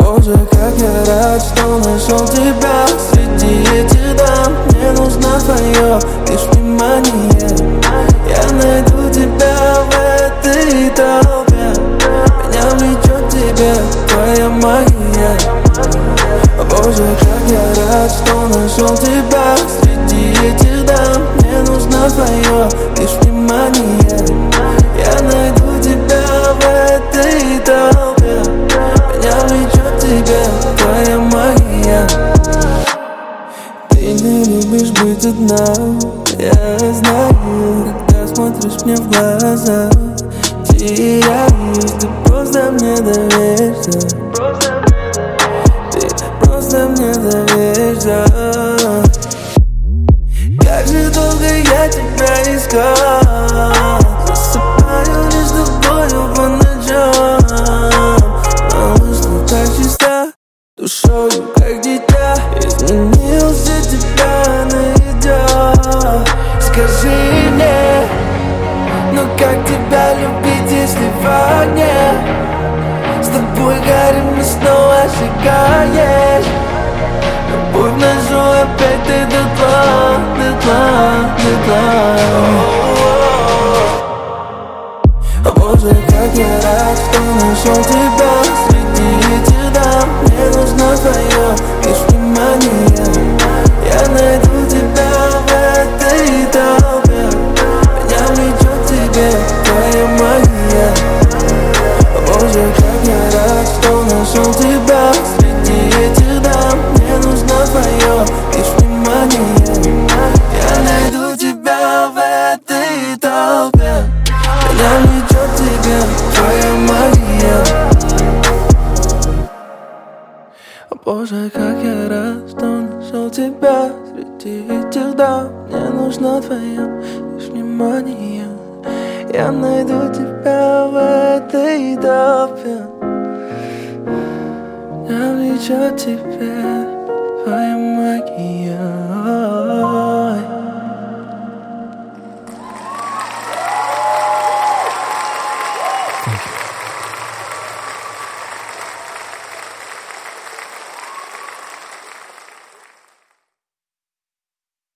Боже, как я рад, что нашел тебя среди этих дам. Мне нужно твое лишь внимание. Я найду тебя в этой толпе. Меня влечет тебе твоя магия. Боже, как я рад, что нашел тебя среди этих дам. Мне нужно твое лишь внимание. Я найду тебя в этой толпе. Меня влечет тебе твоя магия. Ты не любишь быть одна, я знаю. Когда смотришь мне в глаза, теряюсь, ты просто мне доверься. Ты просто мне доверься. Как же долго я тебя искал, засыпаю лишь с тобою по ночам. Малыш, ты так чиста, душою как дитя. Изменился, тебя найдет. Скажи мне, ну как тебя любить, если в огне с тобой горим и снова сжигаешь? Любовь нашу опять ты дотла, дотла, дотла. Боже, как я рад, что нашел тебя среди этих дам. Мне нужно твое лишь внимание. Я найду тебя в этой толпе. Меня влечет тебе твоя магия. Боже, как я рад, что нашел тебя среди этих дам. Мне нужно твое лишь внимание. Я найду тебя в этой толпе. Меня влечет тебе твоя магия. Боже, как я рад, что нашел тебя среди этих дам. Мне нужно твое лишь внимание. Я найду тебя в этой толпе. Меня влечет тебе твоя магия.